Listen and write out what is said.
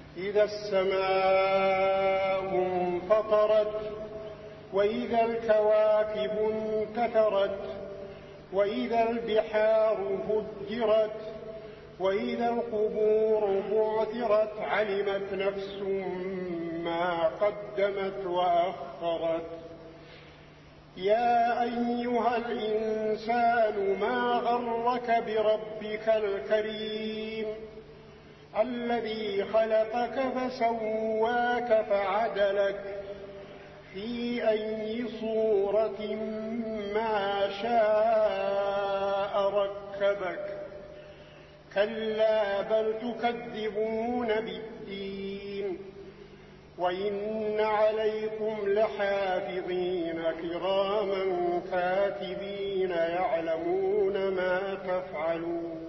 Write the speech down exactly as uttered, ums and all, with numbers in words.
إذا السماء انفطرت وإذا الكواكب انتثرت وإذا البحار فجرت وإذا القبور بعثرت علمت نفس ما قدمت وأخرت. يا أيها الإنسان ما غرك بربك الكريم الذي خلقك فسواك فعدلك في أي صورة ما شاء ركبك. كلا بل تكذبون بالدين وإن عليكم لحافظين كراما كاتبين يعلمون ما تفعلون.